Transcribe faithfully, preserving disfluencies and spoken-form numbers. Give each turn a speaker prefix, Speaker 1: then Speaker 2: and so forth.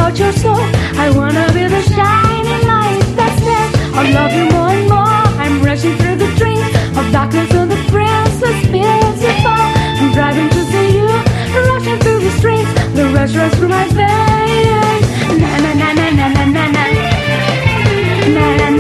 Speaker 1: about your soul. I wanna be the shining light that's there. I'll love you more and more. I'm rushing through the dreams of darkness to the princess beautiful. I'm driving to see you, rushing through the streets. The rush runs through my veins. Na na na na na na na na na.